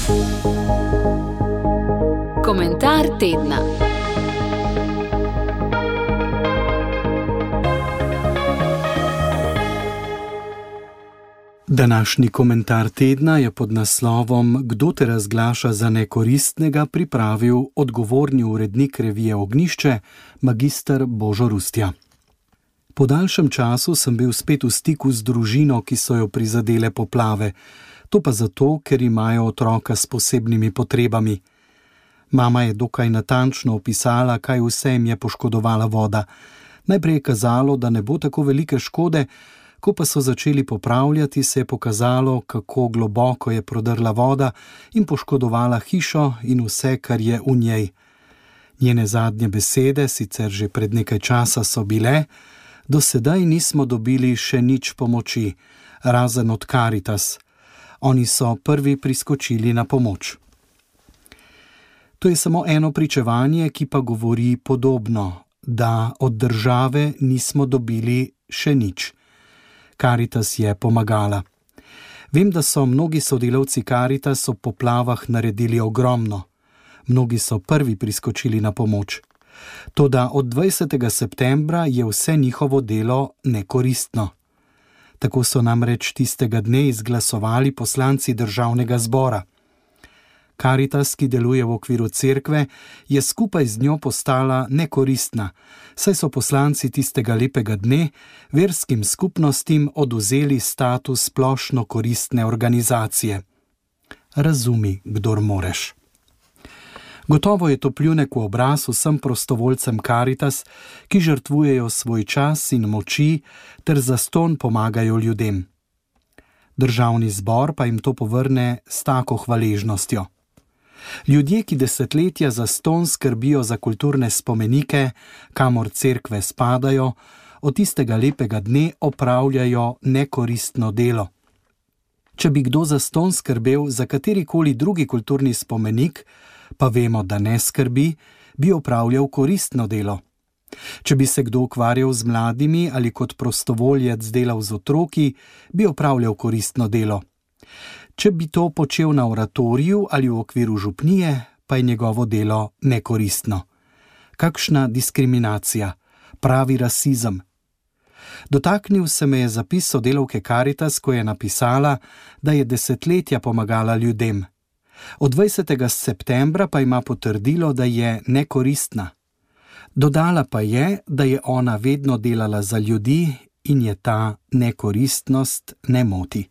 Komentar tedna. Današnji komentar tedna je pod naslovom Kdo te razglaša za nekoristnega pripravil odgovorni urednik revije Ognjišče, magister Božo Rustja. Po daljšem času sem bil spet v stiku z družino, ki so jo prizadele poplave. To pa zato, ker imajo otroka s posebnimi potrebami. Mama je dokaj natančno opisala, kaj vse jim je poškodovala voda. Najprej je kazalo, da ne bo tako velike škode, ko pa so začeli popravljati, se je pokazalo, kako globoko je prodrla voda in poškodovala hišo in vse, kar je v njej. Njene zadnje besede, sicer že pred nekaj časa, so bile: do sedaj nismo dobili še nič pomoči, razen od Karitas. Oni so prvi priskočili na pomoč. To je samo eno pričevanje, ki pa govori podobno, da od države nismo dobili še nič. Karitas je pomagala. Vem, da so mnogi sodelavci Karitas ob poplavah naredili ogromno. Mnogi so prvi priskočili na pomoč. Toda od 20. septembra je vse njihovo delo nekoristno. Tako so namreč tistega dne izglasovali poslanci Državnega zbora. Karitas, ki deluje v okviru cerkve, je skupaj z njo postala nekoristna, saj so poslanci tistega lepega dne verskim skupnostim odvzeli status splošno koristne organizacije. Razumi, kdor moreš. Gotovo je to pljunek v obraz vsem prostovoljcem Karitas, ki žrtvujejo svoj čas in moči ter zastonj pomagajo ljudem. Državni zbor pa jim to povrne s tako hvaležnostjo. Ljudje, ki desetletja zastonj skrbijo za kulturne spomenike, kamor cerkve spadajo, od tistega lepega dne opravljajo nekoristno delo. Če bi kdo zastonj skrbel za katerikoli drugi kulturni spomenik, pa vemo, da ne skrbi, bi opravljal koristno delo. Če bi se kdo ukvarjal z mladimi ali kot prostovoljec delal z otroki, bi opravljal koristno delo. Če bi to počel na oratoriju ali v okviru župnije, pa je njegovo delo nekoristno. Kakšna diskriminacija, pravi rasizem. Dotaknil se me je zapis sodelavke Karitas, ko je napisala, da je desetletja pomagala ljudem. Od 20. septembra pa ima potrdilo, da je nekoristna. Dodala pa je, da je ona vedno delala za ljudi in je ta nekoristnost ne moti.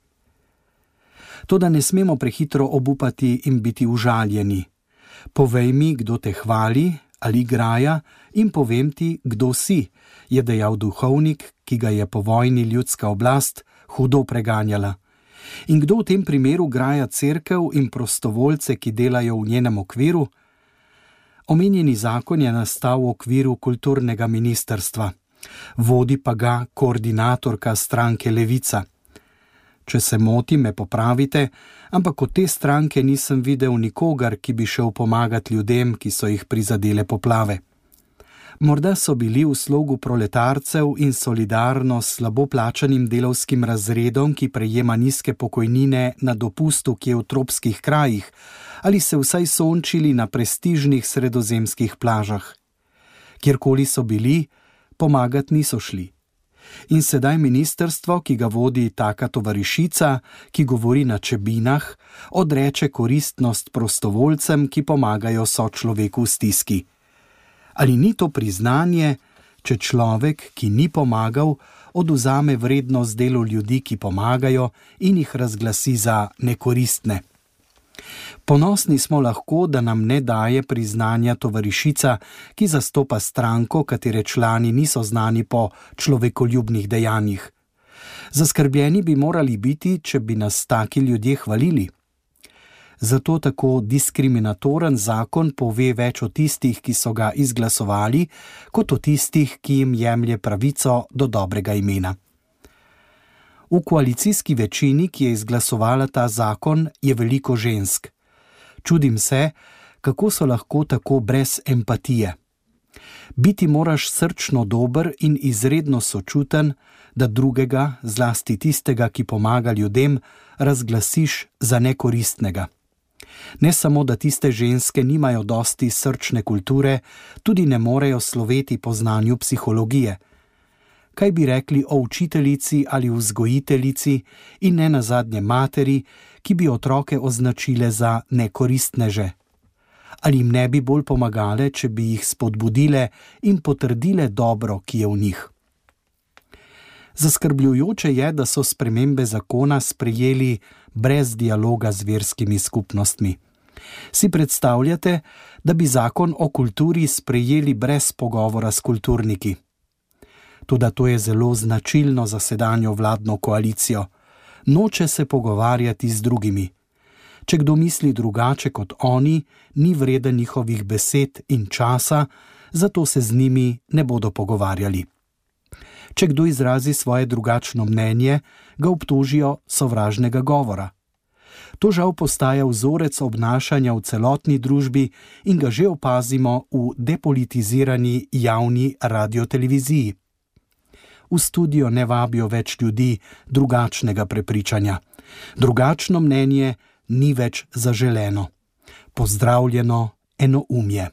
Toda ne smemo prehitro obupati in biti užaljeni. Povej mi, kdo te hvali ali graja, in povem ti, kdo si, je dejal duhovnik, ki ga je po vojni ljudska oblast hudo preganjala. In kdo v tem primeru graja cerkev in prostovoljce, ki delajo v njenem okviru? Omenjeni zakon je nastal v okviru kulturnega ministrstva. Vodi pa ga koordinatorka stranke Levica. Če se motim, me popravite, ampak od te stranke nisem videl nikogar, ki bi šel pomagati ljudem, ki so jih prizadele poplave. Morda so bili v slogu proletarcev in solidarno s slabo plačanim delavskim razredom, ki prejema nizke pokojnine na dopustu kje v tropskih krajih, ali se vsaj sončili na prestižnih sredozemskih plažah. Kjerkoli so bili, pomagati niso šli. In sedaj ministrstvo, ki ga vodi taka tovarišica, ki govori na Čebinah, odreče koristnost prostovoljcem, ki pomagajo sočloveku v stiski. Ali ni to priznanje, če človek, ki ni pomagal, odvzame vrednost delu ljudi, ki pomagajo, in jih razglasi za nekoristne? Ponosni smo lahko, da nam ne daje priznanja tovarišica, ki zastopa stranko, katere člani niso znani po človekoljubnih dejanjih. Zaskrbljeni bi morali biti, če bi nas taki ljudje hvalili. Zato tako diskriminatoren zakon pove več o tistih, ki so ga izglasovali, kot o tistih, ki jim jemlje pravico do dobrega imena. V koalicijski večini, ki je izglasovala ta zakon, je veliko žensk. Čudim se, kako so lahko tako brez empatije. Biti moraš srčno dober in izredno sočuten, da drugega, zlasti tistega, ki pomaga ljudem, razglasiš za nekoristnega. Ne samo, da tiste ženske nimajo dosti srčne kulture, tudi ne morejo sloveti po znanju psihologije. Kaj bi rekli o učiteljici ali vzgojiteljici in ne nazadnje materi, ki bi otroke označile za nekoristneže? Ali jim ne bi bolj pomagale, če bi jih spodbudile in potrdile dobro, ki je v njih? Zaskrbljujoče je, da so spremembe zakona sprejeli brez dialoga z verskimi skupnostmi. Si predstavljate, da bi zakon o kulturi sprejeli brez pogovora s kulturniki? Toda to je zelo značilno za sedanjo vladno koalicijo. Noče se pogovarjati z drugimi. Če kdo misli drugače kot oni, ni vreden njihovih besed in časa, zato se z njimi ne bodo pogovarjali. Če kdo izrazi svoje drugačno mnenje, ga obtožijo sovražnega govora. To žal postaja vzorec obnašanja v celotni družbi in ga že opazimo v depolitizirani javni radioteleviziji. V studio ne vabijo več ljudi drugačnega prepričanja. Drugačno mnenje ni več zaželeno. Pozdravljeno enoumje.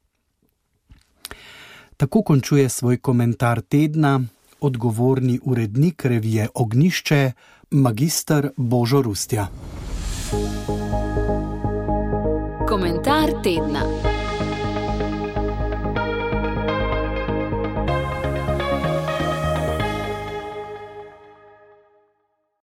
Tako končuje svoj komentar tedna odgovorni urednik revije Ognjišče, magister Božo Rustja. Komentar tedna.